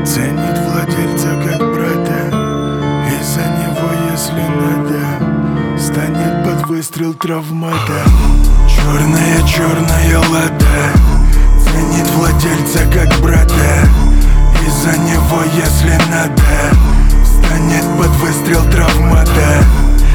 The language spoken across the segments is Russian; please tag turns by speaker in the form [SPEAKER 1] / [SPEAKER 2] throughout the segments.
[SPEAKER 1] Ценит владельца как брата, и за него, если надо, станет под выстрел травмата. Черная лада ценит владельца как брата, и за него, если надо, станет под выстрел травмата.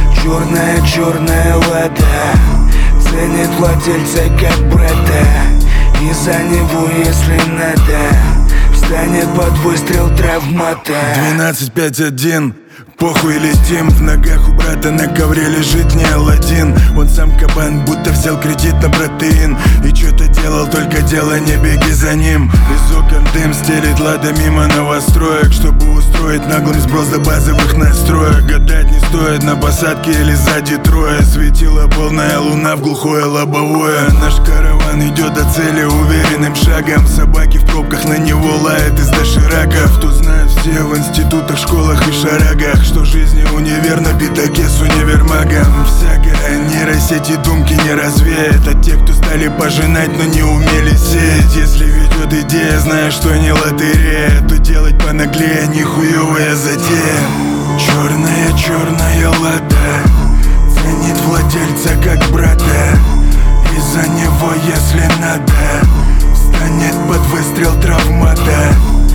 [SPEAKER 2] Черная лада ценит владельца как брата, и за него, если надо, станет под выстрел травмата.
[SPEAKER 1] 12-5-1, похуй летим. В ногах у брата на ковре лежит не Аладдин. Он сам кабан, будто взял кредит на протеин, и чё-то делал, только дело, не беги за ним. Из окон дым стелит лада мимо новостроек, чтобы устроить наглым сброс до базовых настроек. Гадать не стоит, на посадке или сзади трое. Светила полная луна в глухое лобовое. Наш караван идет до цели уверенным шагом. Собаки в пробках на него лают из дошираков. Тут знают все в институтах, школах и шарагах, что жизни универ на пятаке с универмагом. Всякая нейросети думки не развеет, а те, кто стали пожинать, но не умели сеять. Если ведет идея, зная, что не лотерея, то делать понаглее нихуевая затея. Черная лада ценит владельца как брата, и за него, если надо, станет под выстрел травмата.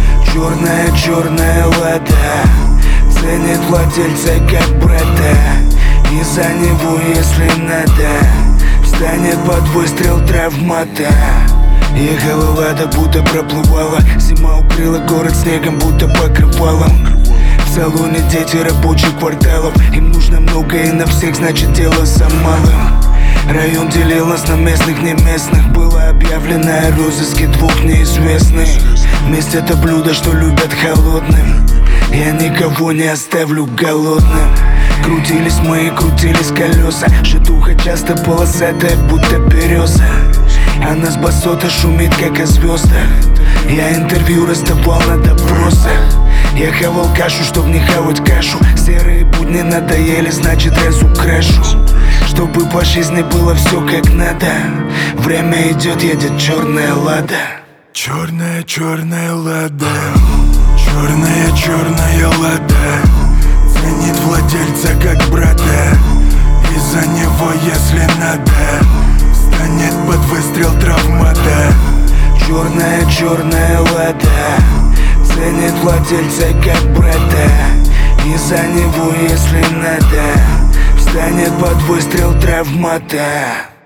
[SPEAKER 2] Черная лада ценит владельца как брата, и за него, если надо, встанет под выстрел травмата. Ехала лада, будто проплывала, зима укрыла город снегом, будто покрывалом. В салоне дети рабочих кварталов, им нужно много и на всех, значит дело за малым. Район делил нас на местных, не местных. Было объявлено о розыске двух неизвестных. Месть — это блюдо, что любят холодным. Я никого не оставлю голодным. Крутились мы и крутились колеса. Житуха часто полосатая, будто береза. Она с басота шумит, как о звездах. Я интервью раздавал на допросах. Я хавал кашу, чтоб не хавать кашу. Серые будни надоели, значит разукрашу. Чтобы по жизни было все как надо. Время идет, едет черная лада.
[SPEAKER 1] Черная лада, черная лада ценит владельца как брата, и за него, если надо, станет под выстрел травмата.
[SPEAKER 2] Черная лада ценит владельца как брата, и за него, если надо, встанет под выстрел травмата.